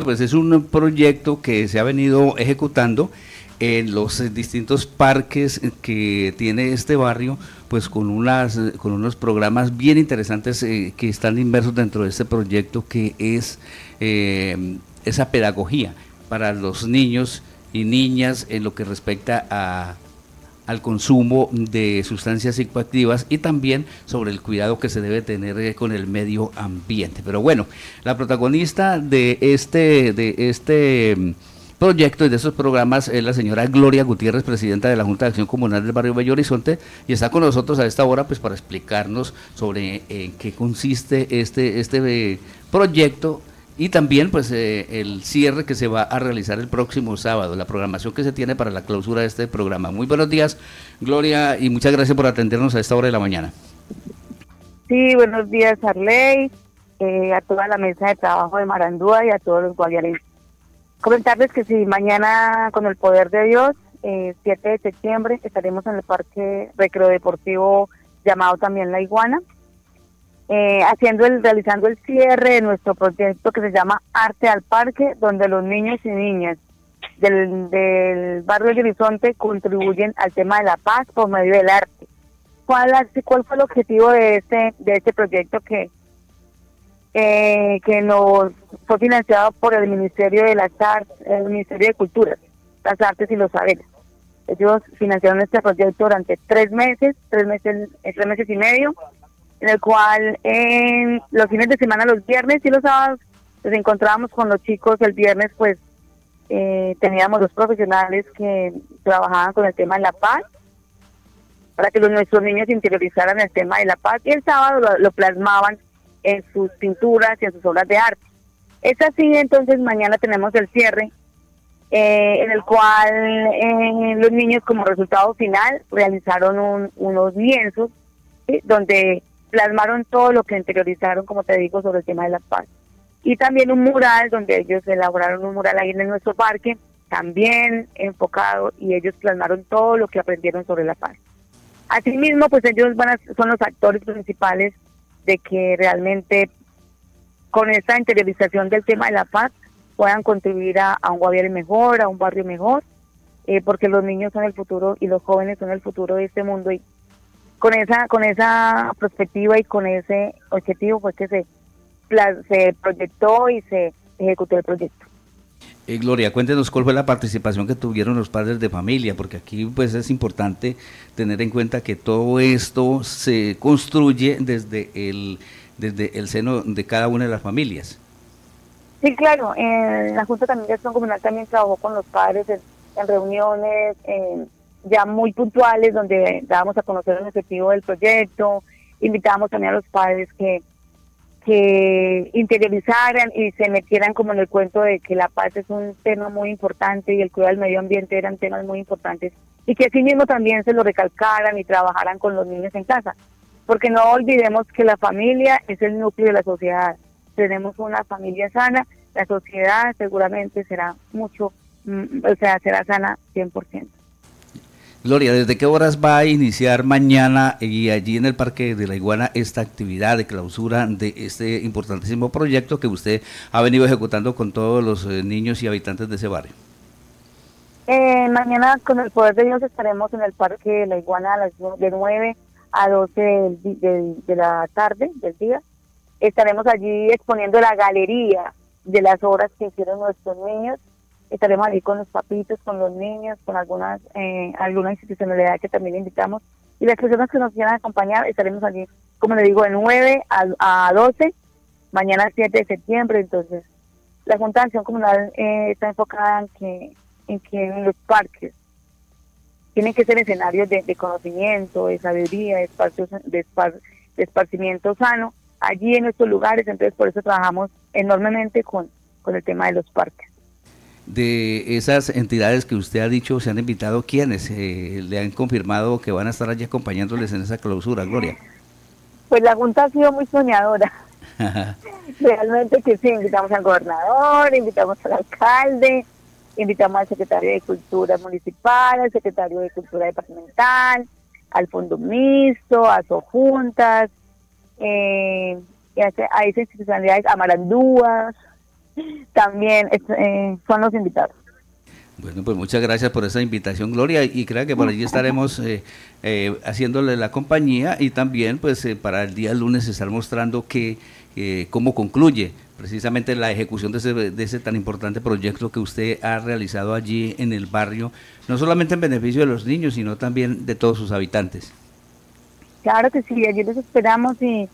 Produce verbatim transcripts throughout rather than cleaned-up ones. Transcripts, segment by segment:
pues es un proyecto que se ha venido ejecutando en los eh, distintos parques que tiene este barrio, pues con unas con unos programas bien interesantes eh, que están inmersos dentro de este proyecto, que es eh, esa pedagogía para los niños y niñas en lo que respecta a al consumo de sustancias psicoactivas y también sobre el cuidado que se debe tener eh, con el medio ambiente. Pero bueno, la protagonista de este de este mm, proyecto y de esos programas es la señora Gloria Gutiérrez, presidenta de la Junta de Acción Comunal del Barrio Bello Horizonte, y está con nosotros a esta hora pues para explicarnos sobre en qué consiste este este eh, proyecto y también pues eh, el cierre que se va a realizar el próximo sábado, la programación que se tiene para la clausura de este programa. Muy buenos días, Gloria, y muchas gracias por atendernos a esta hora de la mañana. Sí, buenos días, Arley, eh, a toda la mesa de trabajo de Marandúa y a todos los guaviarenses. Comentarles que si mañana, con el poder de Dios, eh, siete de septiembre, estaremos en el Parque Recreodeportivo llamado también La Iguana, eh, haciendo el, realizando el cierre de nuestro proyecto que se llama Arte al Parque, donde los niños y niñas del, del barrio de Horizonte contribuyen al tema de la paz por medio del arte. ¿Cuál, cuál fue el objetivo de este, de este proyecto que, eh, que nos fue financiado por el Ministerio de las Artes, el Ministerio de Cultura, las Artes y los Saberes? Ellos financiaron este proyecto durante tres meses, tres meses, tres meses y medio, en el cual en los fines de semana, los viernes y los sábados, nos encontrábamos con los chicos. El viernes pues eh, teníamos dos profesionales que trabajaban con el tema de la paz, para que los, nuestros niños interiorizaran el tema de la paz, y el sábado lo, lo plasmaban en sus pinturas y en sus obras de arte. Es así, entonces mañana tenemos el cierre, eh, en el cual eh, los niños como resultado final realizaron un, unos lienzos, ¿sí?, donde plasmaron todo lo que interiorizaron, como te digo, sobre el tema de la paz. Y también un mural, donde ellos elaboraron un mural ahí en nuestro parque, también enfocado, y ellos plasmaron todo lo que aprendieron sobre la paz. Asimismo, pues ellos van a, son los actores principales de que realmente con esta interiorización del tema de la paz puedan contribuir a, a un Guaviare mejor, a un barrio mejor, eh, porque los niños son el futuro y los jóvenes son el futuro de este mundo, y con esa con esa perspectiva y con ese objetivo fue que se, se proyectó y se ejecutó el proyecto. Eh, Gloria, cuéntenos cuál fue la participación que tuvieron los padres de familia, porque aquí pues es importante tener en cuenta que todo esto se construye desde el desde el seno de cada una de las familias. Sí, claro, en la Junta también de Acción Comunal también trabajó con los padres en, en reuniones en, ya muy puntuales, donde dábamos a conocer el objetivo del proyecto, invitábamos también a los padres que que interiorizaran y se metieran como en el cuento de que la paz es un tema muy importante y el cuidado del medio ambiente eran temas muy importantes, y que así mismo también se lo recalcaran y trabajaran con los niños en casa, porque no olvidemos que la familia es el núcleo de la sociedad. Tenemos una familia sana, la sociedad seguramente será mucho, o sea, será sana cien por ciento. Gloria, ¿desde qué horas va a iniciar mañana y allí en el Parque de la Iguana esta actividad de clausura de este importantísimo proyecto que usted ha venido ejecutando con todos los eh, niños y habitantes de ese barrio? Eh, mañana, con el poder de Dios, estaremos en el Parque de la Iguana a las de nueve a doce de, de, de la tarde, del día. Estaremos allí exponiendo la galería de las obras que hicieron nuestros niños. Estaremos allí con los papitos, con los niños, con algunas eh, alguna institucionalidad que también invitamos. Y las personas que nos quieran acompañar, estaremos allí, como le digo, de nueve a doce, mañana siete de septiembre. Entonces, la Junta de Acción Comunal eh, está enfocada en que, en que en los parques tienen que ser escenarios de, de conocimiento, de sabiduría, de, espacios, de, espar, de esparcimiento sano, allí en estos lugares. Entonces, por eso trabajamos enormemente con, con el tema de los parques. De esas entidades que usted ha dicho, ¿se han invitado quiénes? Eh, ¿Le han confirmado que van a estar allí acompañándoles en esa clausura, Gloria? Pues la Junta ha sido muy soñadora. Realmente que sí, invitamos al gobernador, invitamos al alcalde, invitamos al secretario de Cultura Municipal, al secretario de Cultura Departamental, al Fondo Mixto, a Sojuntas, eh, y a, a esas institucionalidades, a Marandúas. también eh, son los invitados. Bueno, pues muchas gracias por esa invitación, Gloria, y crea que por allí estaremos eh, eh, haciéndole la compañía y también pues eh, para el día lunes estar mostrando que eh, cómo concluye precisamente la ejecución de ese, de ese tan importante proyecto que usted ha realizado allí en el barrio, no solamente en beneficio de los niños, sino también de todos sus habitantes. Claro que sí, allí los esperamos y,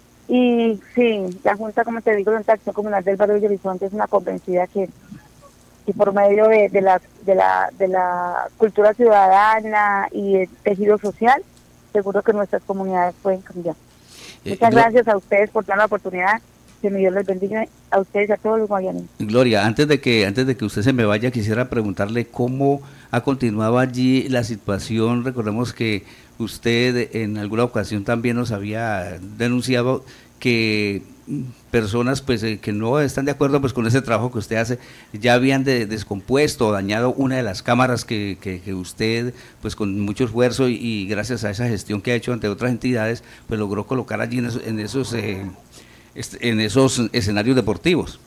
y sí, la Junta, como te digo, de Acción Comunal del Barrio de Horizonte es una convencida que y por medio de, de, la, de, la, de la cultura ciudadana y el tejido social, seguro que nuestras comunidades pueden cambiar. Eh, Muchas gracias a ustedes por dar la oportunidad. Que mi Dios les bendiga a ustedes y a todos los guayaneses. Gloria, antes de que antes de que usted se me vaya, quisiera preguntarle cómo ha continuado allí la situación. Recordemos que usted en alguna ocasión también nos había denunciado que personas pues eh, que no están de acuerdo pues con ese trabajo que usted hace ya habían de, descompuesto o dañado una de las cámaras que, que, que usted pues con mucho esfuerzo y, y gracias a esa gestión que ha hecho ante otras entidades pues logró colocar allí en esos, en esos eh, en esos escenarios deportivos.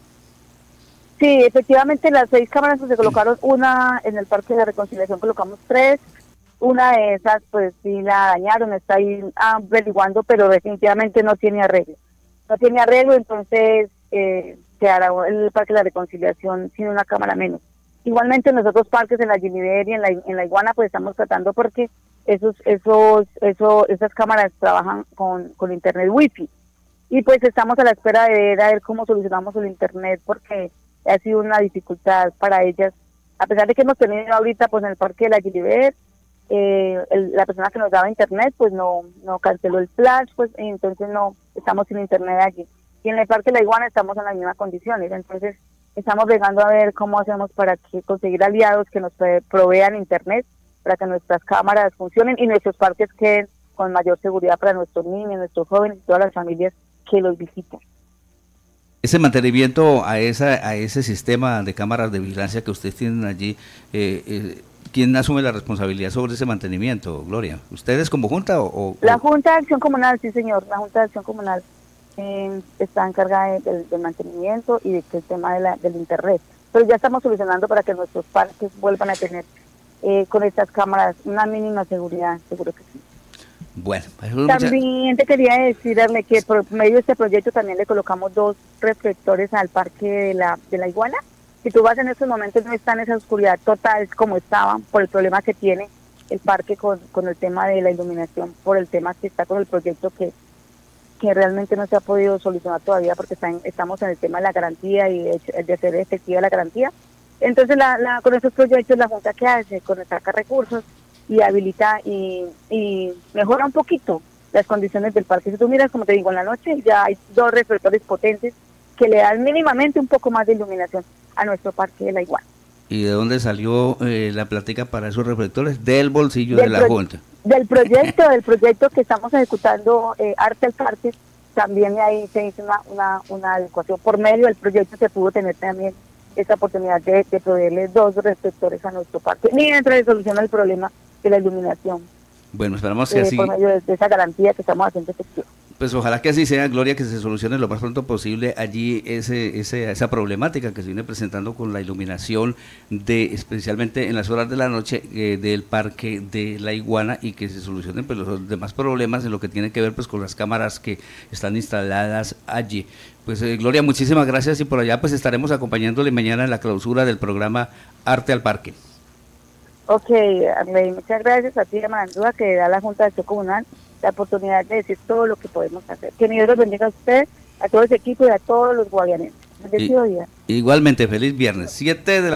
Sí, efectivamente las seis cámaras que se colocaron, una en el Parque de la Reconciliación colocamos tres, una de esas pues sí la dañaron, está ahí averiguando, pero definitivamente no tiene arreglo. No tiene arreglo, entonces eh, quedará el Parque de la Reconciliación sin una cámara menos. Igualmente en los otros parques, en la Giniver y en la, en la Iguana, pues estamos tratando porque esos, esos, esos, esas cámaras trabajan con, con internet wifi. Y pues estamos a la espera de ver a ver cómo solucionamos el internet porque ha sido una dificultad para ellas. A pesar de que hemos tenido ahorita pues en el parque de la Gilibert, eh, el, la persona que nos daba internet pues no no canceló el flash, pues y entonces no estamos sin internet allí. Y en el parque de la Iguana estamos en las mismas condiciones, entonces estamos llegando a ver cómo hacemos para que conseguir aliados que nos provean internet para que nuestras cámaras funcionen y nuestros parques queden con mayor seguridad para nuestros niños, nuestros jóvenes y todas las familias que los visitan. Ese mantenimiento a esa a ese sistema de cámaras de vigilancia que ustedes tienen allí, eh, eh, ¿quién asume la responsabilidad sobre ese mantenimiento, Gloria? ¿Ustedes como Junta o, o...? La Junta de Acción Comunal, sí señor, la Junta de Acción Comunal eh, está encargada de, de, del mantenimiento y del de tema de la, del internet, pero ya estamos solucionando para que nuestros parques vuelvan a tener eh, con estas cámaras una mínima seguridad, seguro que sí. Bueno, también te quería decirle que por medio de este proyecto también le colocamos dos reflectores al parque de la de la Iguana. Si tú vas en estos momentos no está en esa oscuridad total como estaban por el problema que tiene el parque con, con el tema de la iluminación, por el tema que está con el proyecto que, que realmente no se ha podido solucionar todavía porque está en, estamos en el tema de la garantía y de, de hacer efectiva la garantía. Entonces la, la, con estos proyectos la Junta que hace, con saca recursos y habilita y, y mejora un poquito las condiciones del parque. Si tú miras, como te digo, en la noche ya hay dos reflectores potentes que le dan mínimamente un poco más de iluminación a nuestro parque de la Iguana. ¿Y de dónde salió eh, la plática para esos reflectores? Del bolsillo del de la Junta. Del proyecto, del proyecto que estamos ejecutando, eh, Arte al Parque, también ahí se hizo una, una, una adecuación. Por medio del proyecto se pudo tener también esta oportunidad de, de proveerle dos reflectores a nuestro parque, mientras se soluciona el problema de la iluminación. Bueno, esperamos que eh, así... Por medio de, de esa garantía que estamos haciendo efectiva. Pues ojalá que así sea, Gloria, que se solucione lo más pronto posible allí ese, ese, esa problemática que se viene presentando con la iluminación, de especialmente en las horas de la noche eh, del Parque de la Iguana y que se solucionen pues, los demás problemas en lo que tiene que ver pues con las cámaras que están instaladas allí. Pues eh, Gloria, muchísimas gracias y por allá pues estaremos acompañándole mañana en la clausura del programa Arte al Parque. Ok, Arley, muchas gracias a ti, Marandúa, que da la Junta de Acción Comunal la oportunidad de decir todo lo que podemos hacer. Que Dios los bendiga a usted, a todo ese equipo y a todos los guayaneses. Bendecido día. Igualmente, feliz viernes. siete de la